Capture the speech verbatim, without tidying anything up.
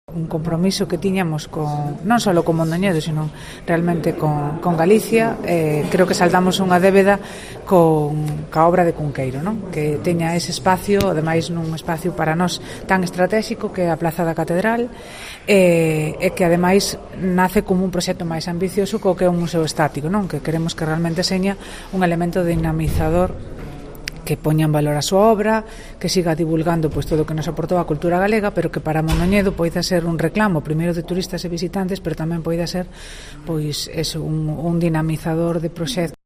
un compromiso que tiñamos con, non só con Mondoñedo, sino realmente con, con Galicia. Eh, creo que saldamos unha débeda con ca obra de Cunqueiro, non? Que teña ese espacio, ademais nun espacio para nós tan estratégico que é a Plaza da Catedral, e, e que ademais nace como un proxecto máis ambicioso co que é un museo estático, non? Que queremos que realmente seña un elemento dinamizador que poña en valor a súa obra, que siga divulgando pois todo o que nos aportou a cultura galega, pero que para Mondoñedo poida ser un reclamo primeiro de turistas e visitantes, pero tamén poida ser pois eso, un, un dinamizador de proxectos